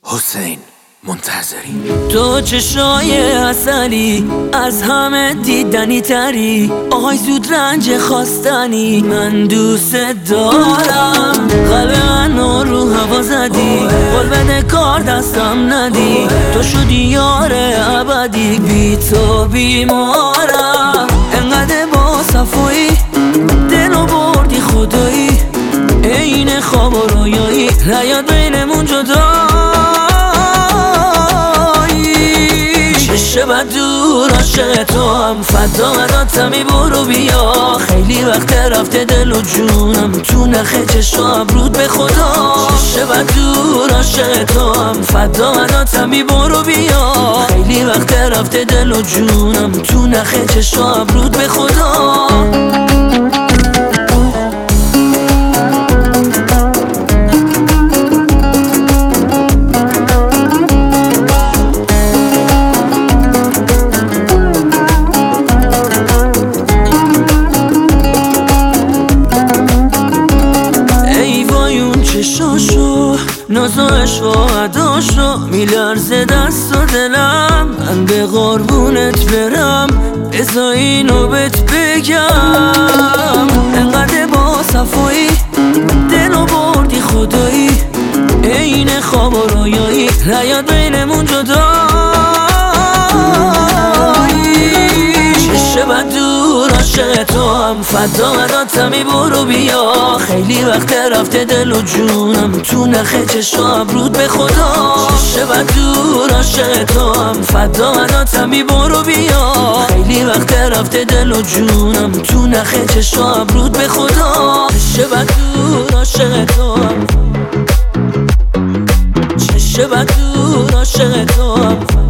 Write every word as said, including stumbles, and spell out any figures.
حسین منتظری. تو چشای اصلی از همه دیدنی تری، آهای زود رنج خواستنی، من دوست دارم. قلب منو رو هوا زدی، قول بده کار دستم ندی، تو شدی یار ابدی، بی تو بیمارم. انقدر با صفایی دلو بردی خدایی، عین خواب و رویایی، نیاد بینمون جدا. شب دور عاشق تو هم فدا مداتمی، برو بیا. خیلی وقت رفته دل و جونم تو نخه چشم رود به خدا. شب دور عاشق تو هم فدا مداتمی، برو بیا. خیلی وقت رفته دل و جونم تو نخه چشم رود به خدا. چشاشو نازاش و عداشو میلرزه دست و دلم، من به قربونت برم بذار اینو بهت بگم. انقدر با صفایی دلو بردی خدایی، عین خواب و رویایی، نیاد بینمون جدایی. شب دور عاشق تو هم فدا مداتمی، برو بیا. خیلی وقت رفته دل و جونم تو نخه چشم رود به خدا. شب دور عاشق تو هم فدا مداتمی، برو بیا. خیلی وقت رفته دل و جونم تو نخه چشم رود به خدا. شب دور عاشق تو هم، شب دور عاشق تو هم.